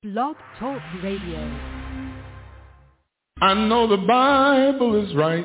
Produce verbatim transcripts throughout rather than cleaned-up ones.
Blog Talk Radio. I know the Bible is right.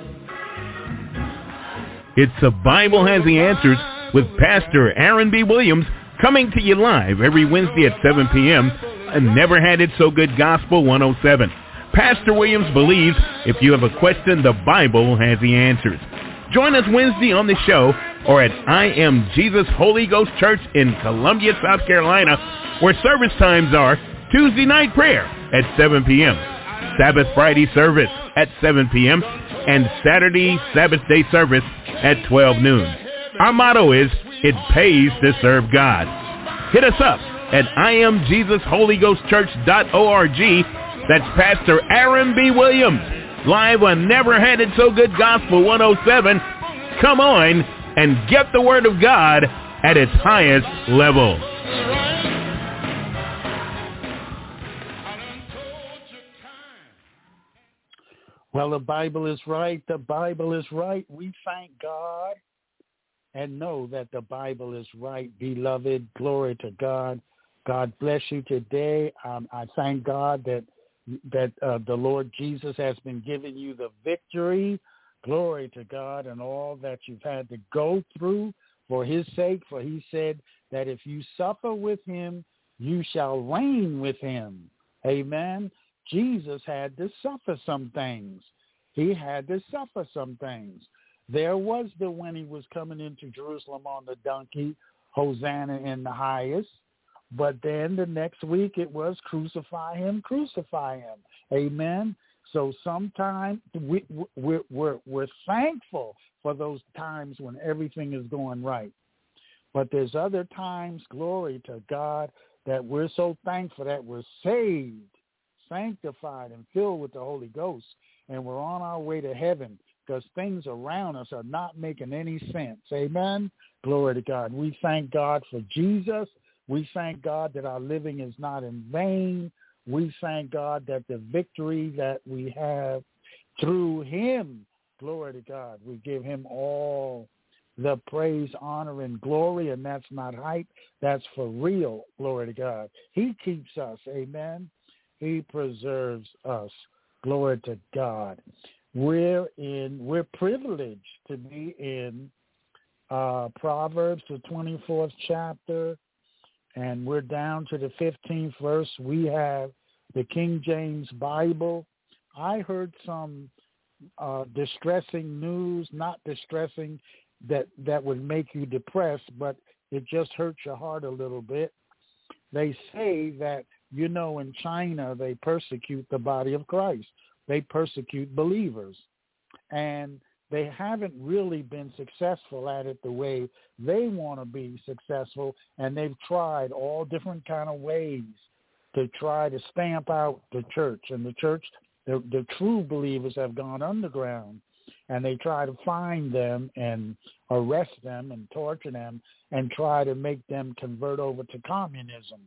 It's The Bible Has the Answers with Pastor Aaron B. Williams, coming to you live every Wednesday at seven p.m. and Never Had It So Good Gospel one oh seven. Pastor Williams believes if you have a question, the Bible has the answers. Join us Wednesday on the show or at I Am Jesus Holy Ghost Church in Columbia, South Carolina, where service times are Tuesday night prayer at seven p.m., Sabbath Friday service at seven p.m., and Saturday Sabbath day service at twelve noon. Our motto is, it pays to serve God. Hit us up at I am Jesus Holy Ghost Church dot org. That's Pastor Aaron B. Williams, live on Never Had It So Good Gospel one oh seven. Come on and get the Word of God at its highest level. Well, the Bible is right. The Bible is right. We thank God and know that the Bible is right. Beloved, glory to God. God bless you today. Um, I thank God that that uh, the Lord Jesus has been giving you the victory. Glory to God, and all that you've had to go through for his sake. For he said that if you suffer with him, you shall reign with him. Amen. Jesus had to suffer some things. He had to suffer some things. There was the when he was coming into Jerusalem on the donkey, Hosanna in the highest. But then the next week it was crucify him, crucify him. Amen. So sometimes we, we're, we're, we're thankful for those times when everything is going right. But there's other times, glory to God, that we're so thankful that we're saved, sanctified, and filled with the Holy Ghost, and we're on our way to heaven because things around us are not making any sense. Amen? Glory to God. We thank God for Jesus. We thank God that our living is not in vain. We thank God that the victory that we have through him, glory to God, we give him all the praise, honor, and glory, and that's not hype. That's for real, glory to God. He keeps us, amen. He preserves us, glory to God. We're in, we're privileged to be in uh, Proverbs, the twenty-fourth chapter, and we're down to the fifteenth verse. We have the King James Bible. I heard some uh, distressing news, not distressing that, that would make you depressed, but it just hurts your heart a little bit. They say that, you know, in China, they persecute the body of Christ. They persecute believers. And they haven't really been successful at it the way they want to be successful, and they've tried all different kind of ways to try to stamp out the church. And the church, the, the true believers have gone underground, and they try to find them and arrest them and torture them and try to make them convert over to communism.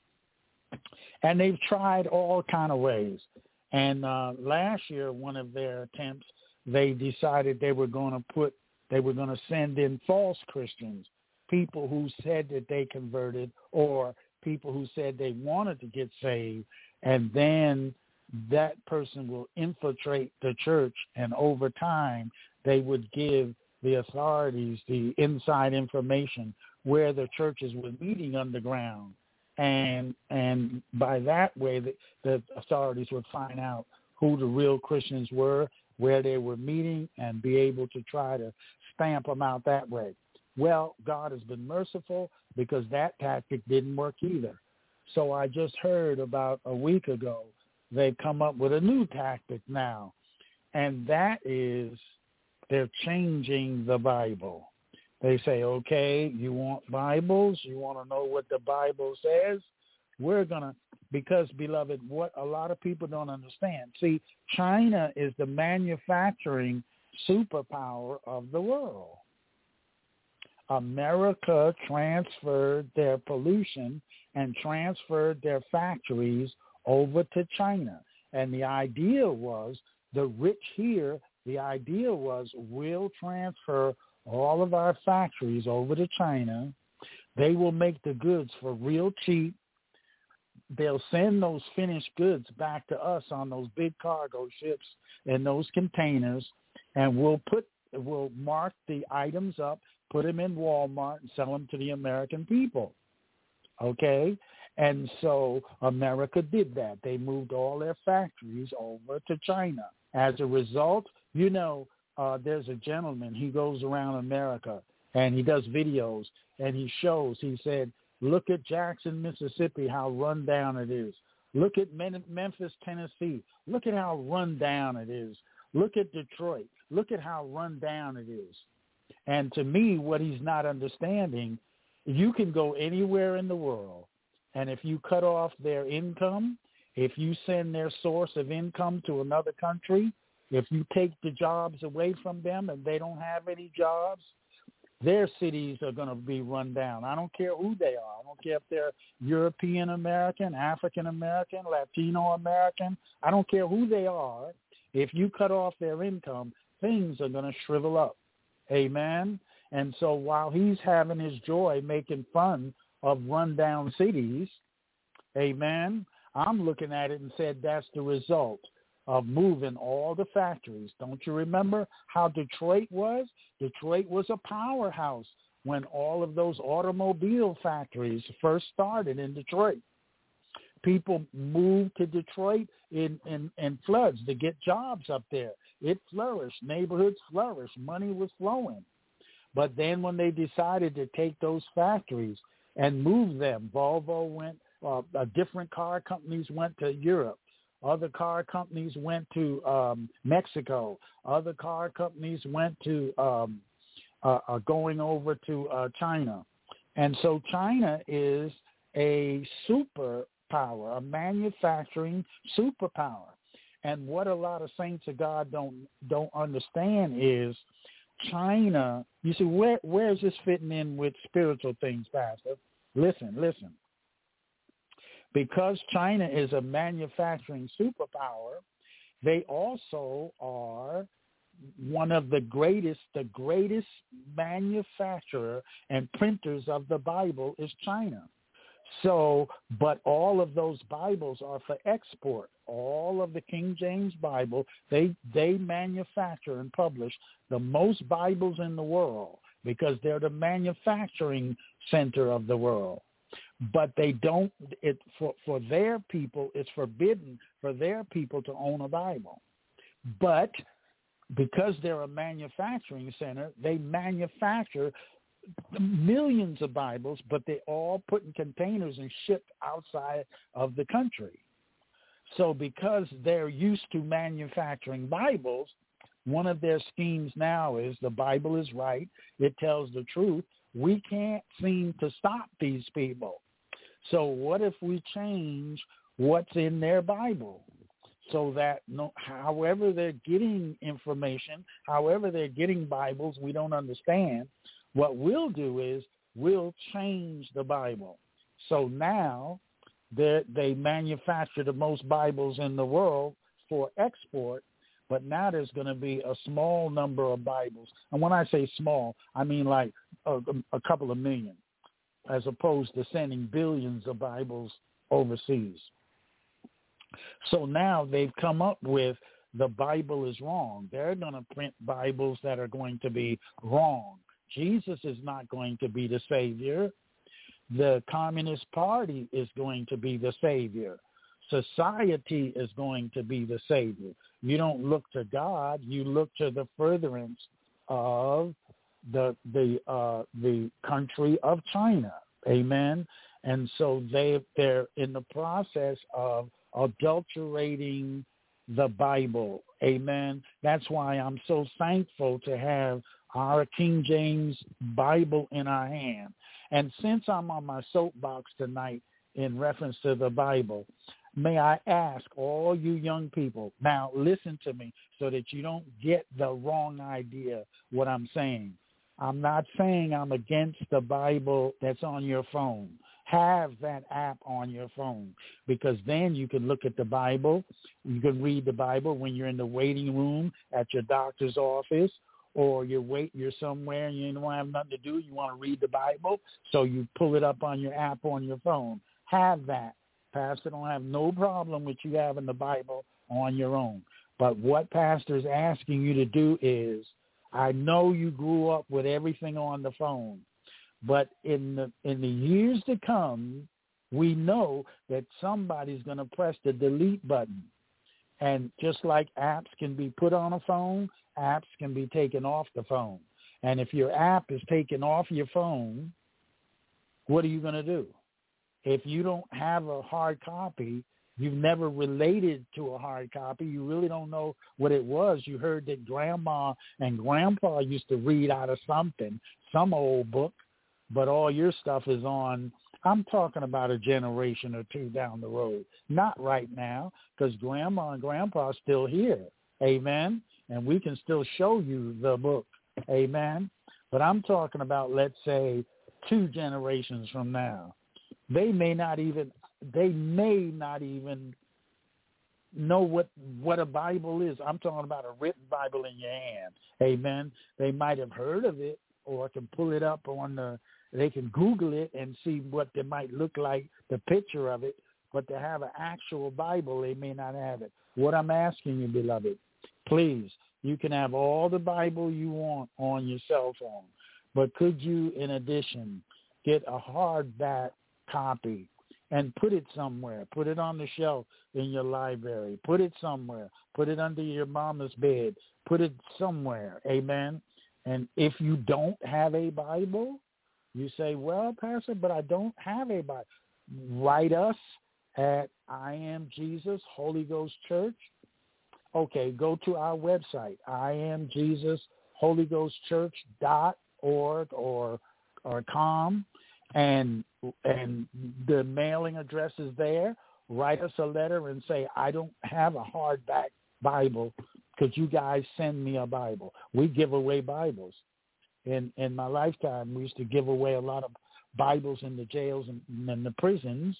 And they've tried all kind of ways. And uh, last year, one of their attempts, they decided they were going to put, they were going to send in false Christians, people who said that they converted or people who said they wanted to get saved, and then that person will infiltrate the church, and over time they would give the authorities the inside information where the churches were meeting underground. And and by that way, the, the authorities would find out who the real Christians were, where they were meeting, and be able to try to stamp them out that way. Well, God has been merciful because that tactic didn't work either. So I just heard about a week ago, they've come up with a new tactic now, and that is they're changing the Bible. They say, okay, you want Bibles? You want to know what the Bible says? We're going to, because, beloved, what a lot of people don't understand. See, China is the manufacturing superpower of the world. America transferred their pollution and transferred their factories over to China. And the idea was, the rich here, the idea was we'll transfer all of our factories over to China. They will make the goods for real cheap. they'll send those finished goods back to us on those big cargo ships and those containers, and we'll put we'll mark the items up, put them in Walmart, and sell them to the American people. Okay? And so America did that. They moved all their factories over to China. As a result, you know, uh, there's a gentleman, he goes around America, and he does videos, and he shows, he said, look at Jackson, Mississippi, how run down it is. Look at Memphis, Tennessee. Look at how run down it is. Look at Detroit. Look at how run down it is. And to me, what he's not understanding, you can go anywhere in the world, and if you cut off their income, if you send their source of income to another country, if you take the jobs away from them and they don't have any jobs, their cities are going to be run down. I don't care who they are. I don't care if they're European American, African American, Latino American. I don't care who they are. If you cut off their income, things are going to shrivel up. Amen? And so while he's having his joy making fun of rundown cities, amen, I'm looking at it and said that's the result of moving all the factories. Don't you remember how Detroit was? Detroit was a powerhouse when all of those automobile factories first started in Detroit. People moved to Detroit in, in, in floods to get jobs up there. It flourished. Neighborhoods flourished. Money was flowing. But then when they decided to take those factories and move them, Volvo went, uh, uh, different car companies went to Europe. Other car companies went to um, Mexico. Other car companies went to um, uh, uh, going over to uh, China. And so China is a superpower, a manufacturing superpower. And what a lot of saints of God don't don't understand is China, you see, where where is this fitting in with spiritual things, Pastor? Listen, listen. Because China is a manufacturing superpower, they also are one of the greatest, the greatest manufacturer and printers of the Bible is China. So, but all of those Bibles are for export. All of the King James Bible, they they manufacture and publish the most Bibles in the world because they're the manufacturing center of the world. But they don't, it for, for their people, it's forbidden for their people to own a Bible. But because they're a manufacturing center, they manufacture millions of Bibles, but they all put in containers and shipped outside of the country. So because they're used to manufacturing Bibles, one of their schemes now is the Bible is right. It tells the truth. We can't seem to stop these people. So what if we change what's in their Bible so that no, however they're getting information, however they're getting Bibles we don't understand, what we'll do is we'll change the Bible. So now they manufacture the most Bibles in the world for export, but now there's going to be a small number of Bibles. And when I say small, I mean like a, a couple of million, as opposed to sending billions of Bibles overseas. So now they've come up with the Bible is wrong. They're going to print Bibles that are going to be wrong. Jesus is not going to be the Savior. The Communist Party is going to be the Savior. Society is going to be the Savior. You don't look to God. You look to the furtherance of the the uh, the country of China. Amen. And so they they're in the process of adulterating the Bible. Amen. That's why I'm so thankful to have our King James Bible in our hand. And since I'm on my soapbox tonight in reference to the Bible, may I ask all you young people, now listen to me so that you don't get the wrong idea what I'm saying. I'm not saying I'm against the Bible that's on your phone. Have that app on your phone because then you can look at the Bible. You can read the Bible when you're in the waiting room at your doctor's office, or you're wait, you're somewhere and you don't have nothing to do. You want to read the Bible, so you pull it up on your app on your phone. Have that. Pastor don't have no problem with you having the Bible on your own. But what Pastor's asking you to do is, I know you grew up with everything on the phone, but in the in the years to come, we know that somebody's going to press the delete button. And just like apps can be put on a phone, apps can be taken off the phone. And if your app is taken off your phone, what are you going to do? If you don't have a hard copy, you've never related to a hard copy, you really don't know what it was. You heard that grandma and grandpa used to read out of something, some old book, but all your stuff is on. I'm talking about a generation or two down the road, not right now, because grandma and grandpa are still here, amen, and we can still show you the book, amen, but I'm talking about, let's say, two generations from now. They may not even, they may not even know what, what a Bible is. I'm talking about a written Bible in your hand, amen. They might have heard of it or can pull it up on the, they can Google it and see what it might look like, the picture of it, but to have an actual Bible, they may not have it. What I'm asking you, beloved, please, you can have all the Bible you want on your cell phone, but could you, in addition, get a hardback copy and put it somewhere, put it on the shelf in your library, put it somewhere, put it under your mama's bed, put it somewhere, amen? And if you don't have a Bible, you say, well, Pastor, but I don't have a Bible. Write us at I Am Jesus Holy Ghost Church. Okay, go to our website, I Am Jesus Holy Ghost Church dot org or or com, and and the mailing address is there. Write us a letter and say, I don't have a hardback Bible. Could you guys send me a Bible? We give away Bibles. In in my lifetime, we used to give away a lot of Bibles in the jails and in the prisons.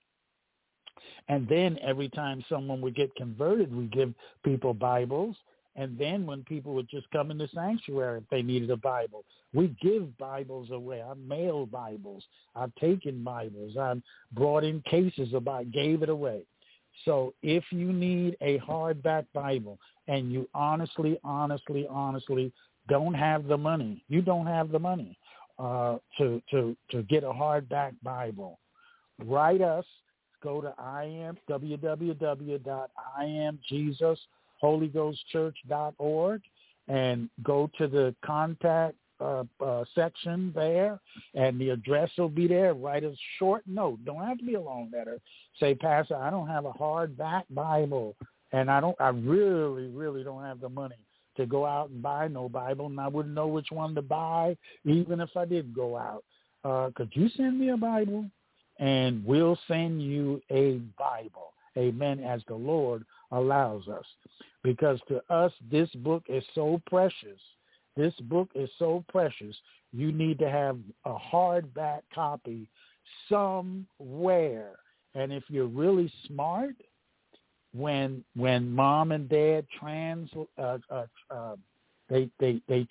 And then every time someone would get converted, we give people Bibles. And then when people would just come in the sanctuary if they needed a Bible, we give Bibles away. I've mailed Bibles. I've taken Bibles. I've brought in cases about, gave it away. So if you need a hardback Bible and you honestly, honestly, honestly don't have the money, you don't have the money uh, to, to, to get a hardback Bible, write us. Go to I am, w w w dot I am Jesus Holy Ghost Church dot org and go to the contact uh, uh, section there, and the address will be there. Write a short note. Don't have to be a long letter. Say, Pastor, I don't have a hardback Bible, and I don't. I really, really don't have the money to go out and buy no Bible, and I wouldn't know which one to buy even if I did go out. Uh, could you send me a Bible? And we'll send you a Bible, amen, as the Lord allows us. Because to us, this book is so precious. This book is so precious. You need to have a hardback copy somewhere. And if you're really smart, when when mom and dad trans, uh, uh, uh, they they they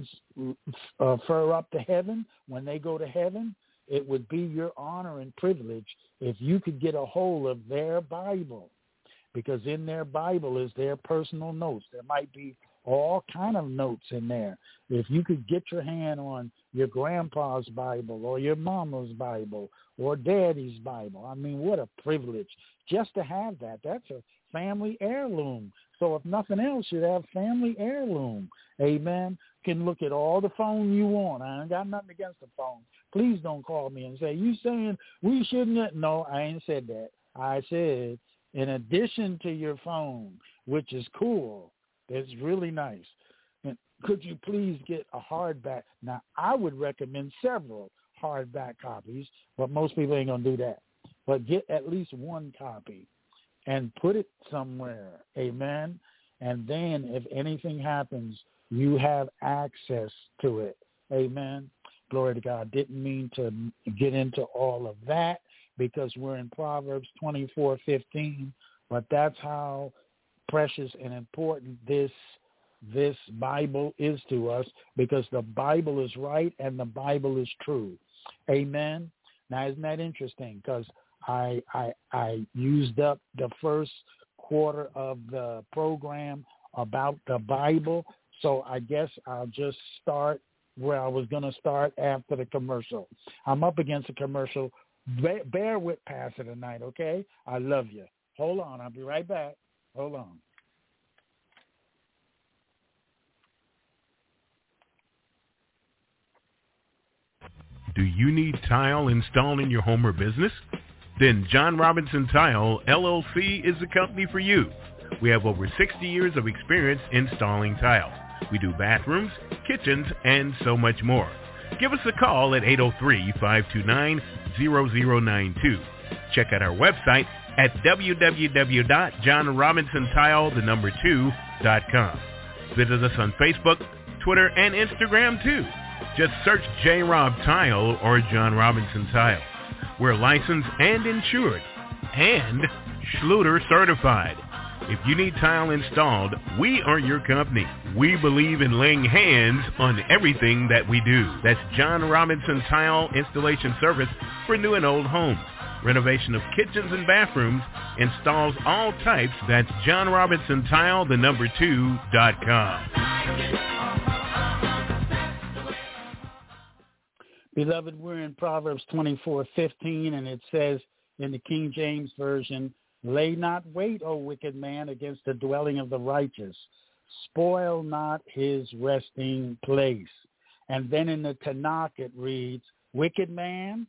transfer up to heaven, when they go to heaven, it would be your honor and privilege if you could get a hold of their Bible, because in their Bible is their personal notes. There might be all kind of notes in there. If you could get your hand on your grandpa's Bible or your mama's Bible or daddy's Bible, I mean, what a privilege just to have that. That's a family heirloom. So if nothing else, you'd have family heirloom. Amen. Can look at all the phone you want. I ain't got nothing against the phone. Please don't call me and say, you saying we shouldn't? No, I ain't said that. I said, in addition to your phone, which is cool, it's really nice, and could you please get a hardback? Now, I would recommend several hardback copies, but most people ain't going to do that. But get at least one copy and put it somewhere, amen? And then if anything happens, you have access to it, amen? Glory to God. Didn't mean to get into all of that because we're in Proverbs twenty-four fifteen, but that's how precious and important this this Bible is to us, because the Bible is right and the Bible is true. Amen. Now, isn't that interesting? Because I, I, I used up the first quarter of the program about the Bible, so I guess I'll just start where I was going to start after the commercial. I'm up against a commercial. Bear, bear with Pastor tonight, okay? I love you. Hold on. I'll be right back. Hold on. Do you need tile installed in your home or business? Then John Robinson Tile, L L C is the company for you. We have over sixty years of experience installing tile. We do bathrooms, kitchens, and so much more. Give us a call at eight oh three, five two nine, zero zero nine two. Check out our website at w w w dot john robinson tile the number two dot com. Visit us on Facebook, Twitter, and Instagram too. Just search J-Rob Tile or John Robinson Tile. We're licensed and insured and Schluter certified. If you need tile installed, we are your company. We believe in laying hands on everything that we do. That's John Robinson Tile Installation Service for new and old homes. Renovation of kitchens and bathrooms, installs all types. That's John Robinson Tile, the number two dot com. Beloved, we're in Proverbs twenty-four fifteen, and it says in the King James Version, lay not wait, O wicked man, against the dwelling of the righteous. Spoil not his resting place. And then in the Tanakh it reads, wicked man,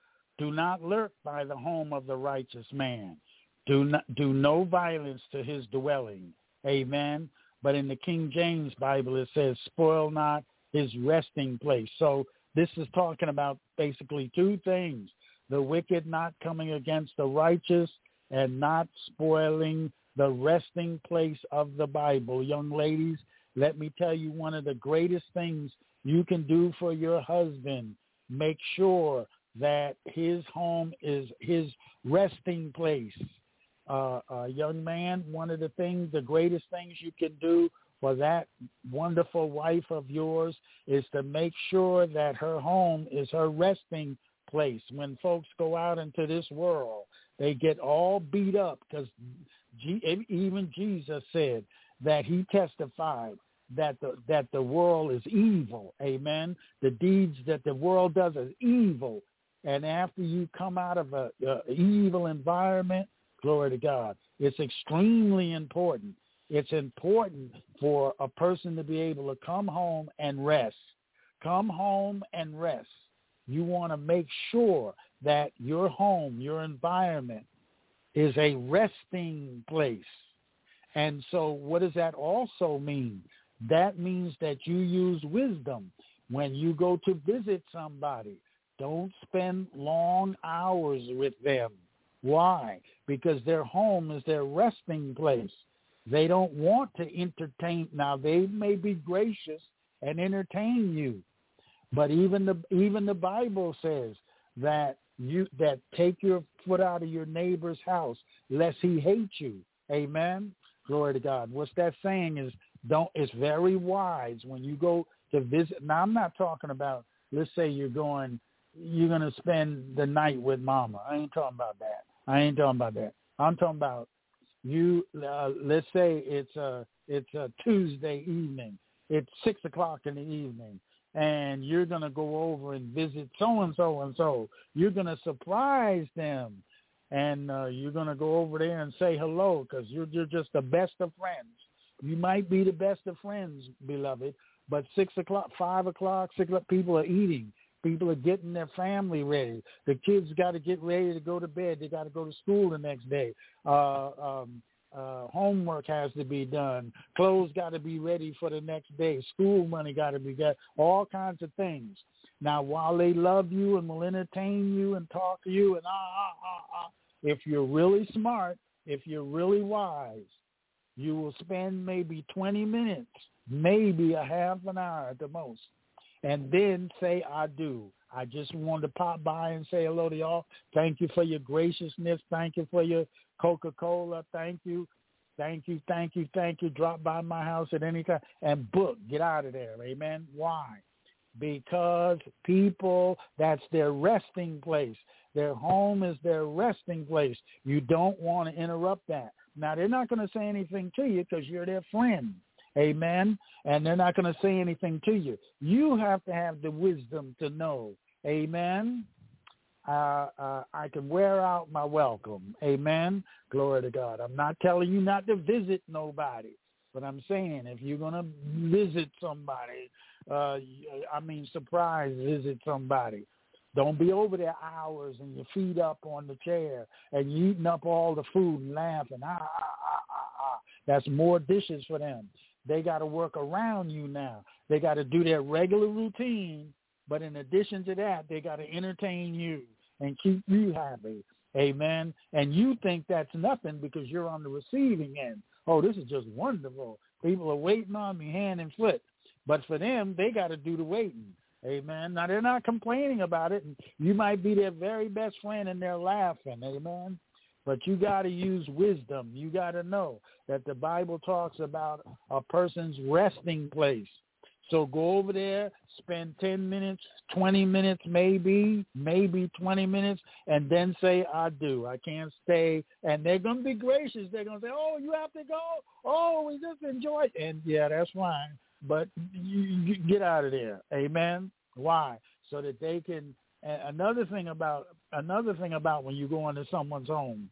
do not lurk by the home of the righteous man. Do not, do no violence to his dwelling. Amen. But in the King James Bible it says, spoil not his resting place. So this is talking about basically two things. The wicked not coming against the righteous and not spoiling the resting place of the Bible. Young ladies, let me tell you one of the greatest things you can do for your husband. Make sure that his home is his resting place. Uh, uh, young man, one of the things, the greatest things you can do for that wonderful wife of yours is to make sure that her home is her resting place. When folks go out into this world, they get all beat up because G- even Jesus said that he testified that the, that the world is evil. Amen. The deeds that the world does is evil. And after you come out of a, a evil environment, glory to God, it's extremely important. It's important for a person to be able to come home and rest. Come home and rest. You want to make sure that your home, your environment, is a resting place. And so what does that also mean? That means that you use wisdom. When you go to visit somebody, don't spend long hours with them. Why? Because their home is their resting place. They don't want to entertain. Now, they may be gracious and entertain you, but even the even the Bible says that you that take your foot out of your neighbor's house, lest he hate you. Amen. Glory to God. What's that saying is don't. It's very wise when you go to visit. Now, I'm not talking about. Let's say you're going. You're going to spend the night with mama. I ain't talking about that. I ain't talking about that. I'm talking about you. Uh, let's say it's a it's a Tuesday evening. It's six o'clock in the evening, and you're going to go over and visit so and so and so. You're going to surprise them, and uh, you're going to go over there and say hello because you're you're just the best of friends. You might be the best of friends, beloved, but six o'clock, five o'clock, six o'clock, people are eating. People are getting their family ready. The kids got to get ready to go to bed. They got to go to school the next day. Uh, um, uh, homework has to be done. Clothes got to be ready for the next day. School money got to be got. All kinds of things. Now, while they love you and will entertain you and talk to you and ah, ah, ah, ah, if you're really smart, if you're really wise, you will spend maybe twenty minutes, maybe a half an hour at the most, and then say, I do. I just wanted to pop by and say hello to y'all. Thank you for your graciousness. Thank you for your Coca-Cola. Thank you. Thank you, thank you, thank you. Drop by my house at any time and book. Get out of there. Amen. Why? because people, that's their resting place. Their home is their resting place. You don't want to interrupt that. Now, they're not going to say anything to you because you're their friend. Amen. And they're not going to say anything to you. You have to have the wisdom to know. Amen. Uh, uh, I can wear out my welcome. Amen. Glory to God. I'm not telling you not to visit nobody, but I'm saying if you're going to visit somebody, uh, I mean, surprise visit somebody, don't be over there hours and your feet up on the chair and you eating up all the food and laughing. Ah, ah, ah, ah, ah. That's more dishes for them. They got to work around you now. They got to do their regular routine, but in addition to that, they got to entertain you and keep you happy. Amen. And you think that's nothing because you're on the receiving end. Oh, this is just wonderful. People are waiting on me hand and foot. But for them, they got to do the waiting. Amen. Now, they're not complaining about it. And you might be their very best friend and they're laughing. Amen. But you got to use wisdom. You got to know that the Bible talks about a person's resting place. So go over there, spend ten minutes, twenty minutes maybe, maybe twenty minutes, and then say, I do. I can't stay. And they're going to be gracious. They're going to say, oh, you have to go? Oh, we just enjoyed it. And, yeah, that's fine. But you, you get out of there. Amen. Why? So that they can – another thing about another thing about when you go into someone's home,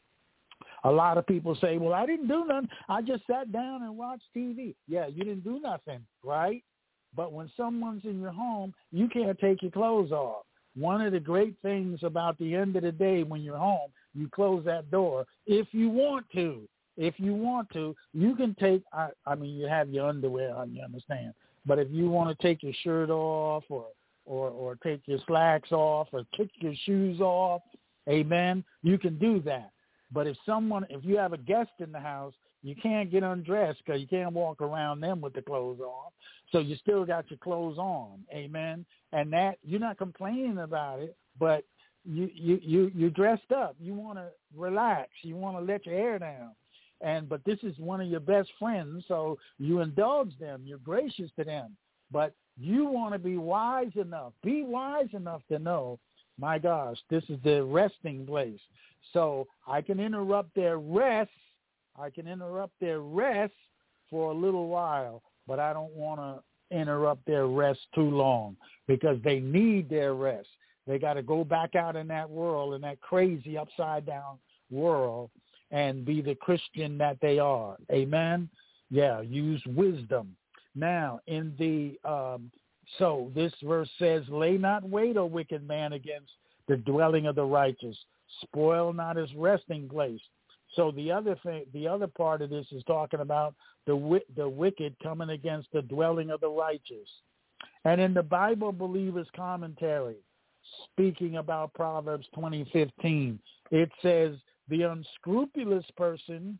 a lot of people say, well, I didn't do nothing. I just sat down and watched T V. Yeah, you didn't do nothing, right? But when someone's in your home, you can't take your clothes off. One of the great things about the end of the day when you're home, you close that door if you want to. If you want to, you can take, I, I mean, you have your underwear on, you understand. But if you want to take your shirt off or, or, or take your slacks off or kick your shoes off, amen, you can do that. But if someone, if you have a guest in the house, you can't get undressed because you can't walk around them with the clothes on. So you still got your clothes on, amen. And that, you're not complaining about it, but you you you you dressed up. You want to relax. You want to let your hair down. And but this is one of your best friends, so you indulge them. You're gracious to them. But you want to be wise enough. Be wise enough to know, my gosh, this is the resting place. So I can interrupt their rest. I can interrupt their rest for a little while, but I don't want to interrupt their rest too long because they need their rest. They got to go back out in that world, in that crazy upside-down world, and be the Christian that they are. Amen? Yeah, use wisdom. Now, in the um, so this verse says, lay not wait, O wicked man, against the dwelling of the righteous. Spoil not his resting place. So the other thing, the other part of this is talking about the the wicked coming against the dwelling of the righteous. And in the Bible Believers Commentary, speaking about Proverbs twenty fifteen, it says, the unscrupulous person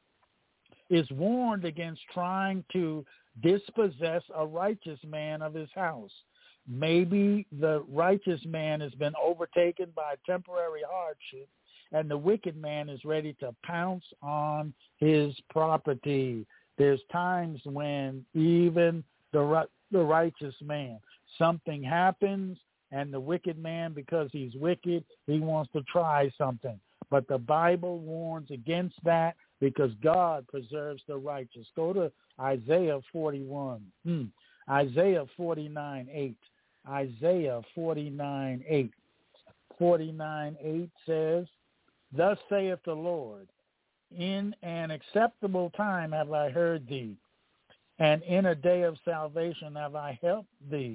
is warned against trying to dispossess a righteous man of his house. Maybe the righteous man has been overtaken by temporary hardship, and the wicked man is ready to pounce on his property. There's times when even the the righteous man, something happens, and the wicked man, because he's wicked, he wants to try something. But the Bible warns against that because God preserves the righteous. Go to Isaiah forty-one. Hmm. Isaiah forty-nine eight. Isaiah forty-nine eight. forty-nine eight says, thus saith the Lord, in an acceptable time have I heard thee, and in a day of salvation have I helped thee.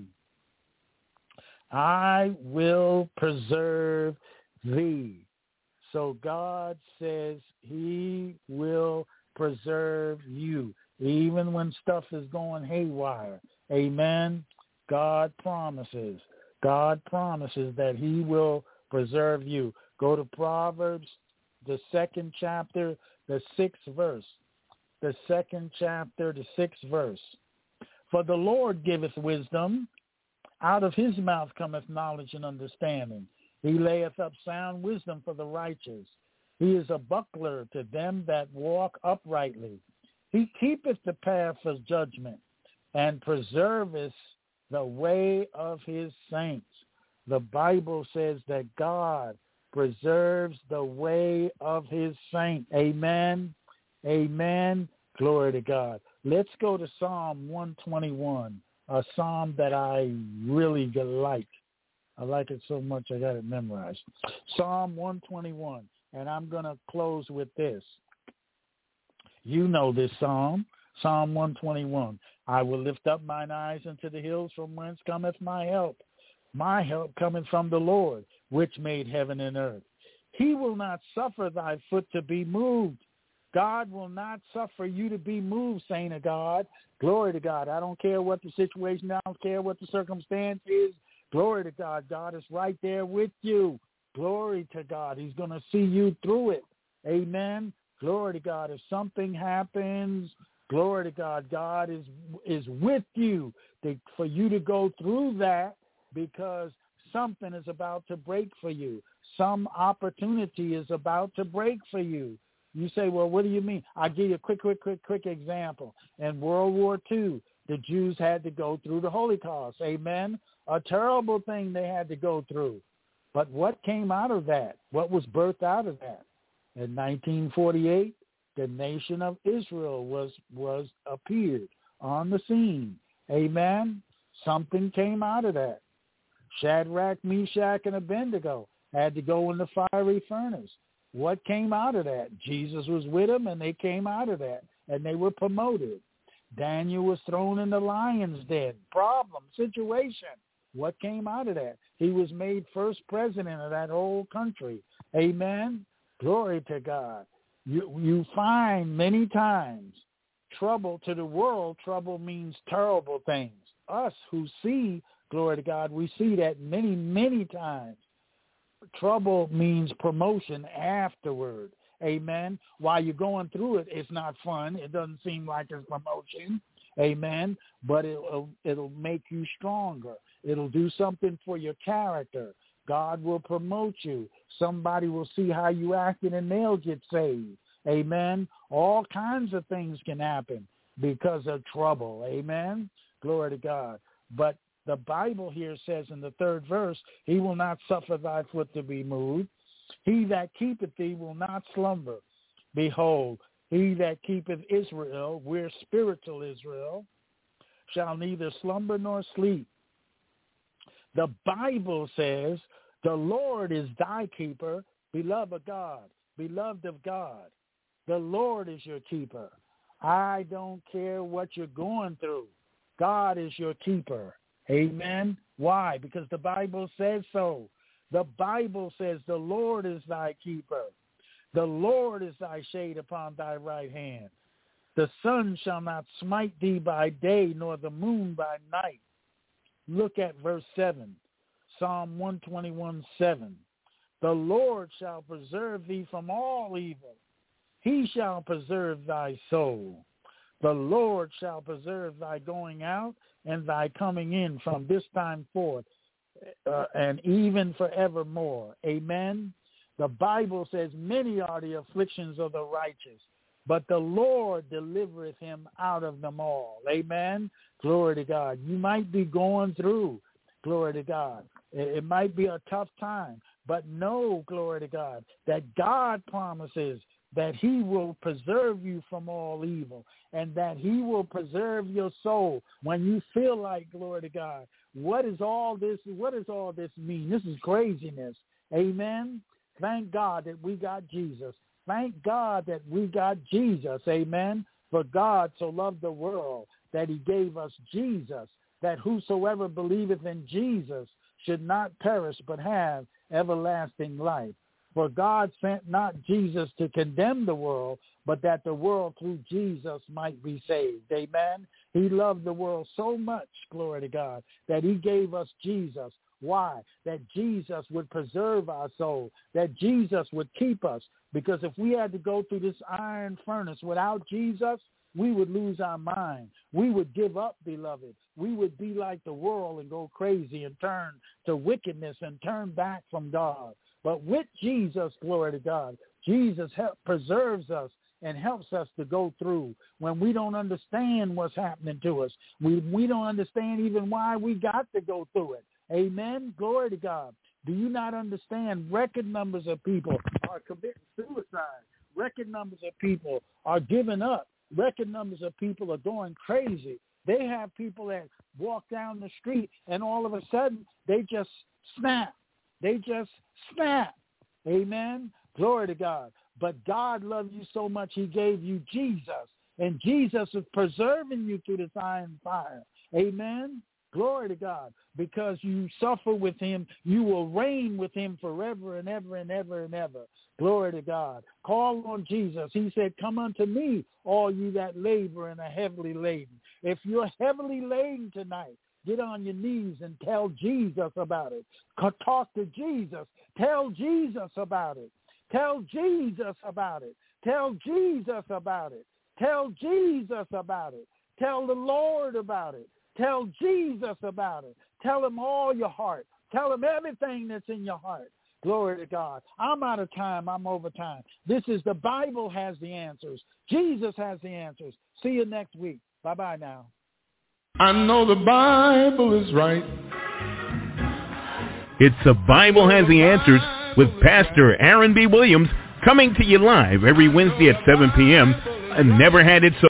I will preserve thee. So God says he will preserve you, even when stuff is going haywire. Amen. God promises. God promises that he will preserve you. Go to Proverbs, the second chapter, the sixth verse. The second chapter, the sixth verse. For the Lord giveth wisdom. Out of his mouth cometh knowledge and understanding. He layeth up sound wisdom for the righteous. He is a buckler to them that walk uprightly. He keepeth the path of judgment, and preserveth the way of his saints. The Bible says that God preserves the way of his saints. Amen. Amen. Glory to God. Let's go to Psalm one twenty-one, a psalm that I really like. I like it so much I got it memorized. Psalm one twenty-one, and I'm going to close with this. You know this psalm, Psalm one twenty-one. I will lift up mine eyes unto the hills, from whence cometh my help. My help cometh from the Lord, which made heaven and earth. He will not suffer thy foot to be moved. God will not suffer you to be moved, saint of God. Glory to God. I don't care what the situation, I don't care what the circumstance is. Glory to God. God is right there with you. Glory to God. He's going to see you through it. Amen. Glory to God. If something happens, glory to God, God is is with you to, for you to go through that, because something is about to break for you. Some opportunity is about to break for you. You say, well, what do you mean? I'll give you a quick, quick, quick, quick example. In World War Two, the Jews had to go through the Holocaust. Amen. A terrible thing they had to go through. But what came out of that? What was birthed out of that? In nineteen forty-eight, the nation of Israel was was appeared on the scene. Amen. Something came out of that. Shadrach, Meshach, and Abednego had to go in the fiery furnace. What came out of that? Jesus was with them, and they came out of that, and they were promoted. Daniel was thrown in the lion's den. Problem, situation. What came out of that? He was made first president of that whole country. Amen. Glory to God. You, you find many times trouble to the world, trouble means terrible things. Us who see, glory to God, we see that many, many times. Trouble means promotion afterward. Amen. While you're going through it, it's not fun. It doesn't seem like it's promotion. Amen. But it'll, it'll make you stronger. It'll do something for your character. God will promote you. Somebody will see how you acted and they'll get saved. Amen. All kinds of things can happen because of trouble. Amen. Glory to God. But the Bible here says in the third verse, he will not suffer thy foot to be moved. He that keepeth thee will not slumber. Behold, he that keepeth Israel, we're spiritual Israel, shall neither slumber nor sleep. The Bible says, the Lord is thy keeper, beloved of God, beloved of God. The Lord is your keeper. I don't care what you're going through. God is your keeper. Amen. Why? Because the Bible says so. The Bible says the Lord is thy keeper. The Lord is thy shade upon thy right hand. The sun shall not smite thee by day, nor the moon by night. Look at verse seven, Psalm one twenty-one, seven. The Lord shall preserve thee from all evil. He shall preserve thy soul. The Lord shall preserve thy going out and thy coming in from this time forth, uh, and even forevermore. Amen. The Bible says, many are the afflictions of the righteous, but the Lord delivereth him out of them all. Amen. Glory to God. You might be going through, glory to God. It, it might be a tough time, but know, glory to God, that God promises that he will preserve you from all evil, and that he will preserve your soul when you feel like, glory to God, what is all this, what does all this mean? This is craziness. Amen. Thank God that we got Jesus. Thank God that we got Jesus. Amen. For God so loved the world that he gave us Jesus, that whosoever believeth in Jesus should not perish but have everlasting life. For God sent not Jesus to condemn the world, but that the world through Jesus might be saved. Amen. He loved the world so much, glory to God, that he gave us Jesus. Why? That Jesus would preserve our soul, that Jesus would keep us. Because if we had to go through this iron furnace without Jesus, we would lose our mind. We would give up, beloved. We would be like the world and go crazy and turn to wickedness and turn back from God. But with Jesus, glory to God, Jesus help, preserves us and helps us to go through when we don't understand what's happening to us. We, we don't understand even why we got to go through it. Amen. Glory to God. Do you not understand? Record numbers of people are committing suicide. Record numbers of people are giving up. Record numbers of people are going crazy. They have people that walk down the street and all of a sudden they just snap. They just snap. Amen. Glory to God. But God loved you so much he gave you Jesus. And Jesus is preserving you through this iron fire. Amen. Glory to God. Because you suffer with him, you will reign with him forever and ever and ever and ever. Glory to God. Call on Jesus. He said, come unto me, all you that labor and are heavily laden. If you're heavily laden tonight, get on your knees and tell Jesus about it. Talk to Jesus. Tell Jesus about it. Tell Jesus about it. Tell Jesus about it. Tell Jesus about it. Tell the Lord about it. Tell Jesus about it. Tell him all your heart. Tell him everything that's in your heart. Glory to God. I'm out of time. I'm over time. This is the Bible has the answers. Jesus has the answers. See you next week. Bye-bye now. I know the Bible is right. It's The Bible Has the Answers with Pastor Aaron B. Williams, coming to you live every Wednesday at seven p.m. and never had it so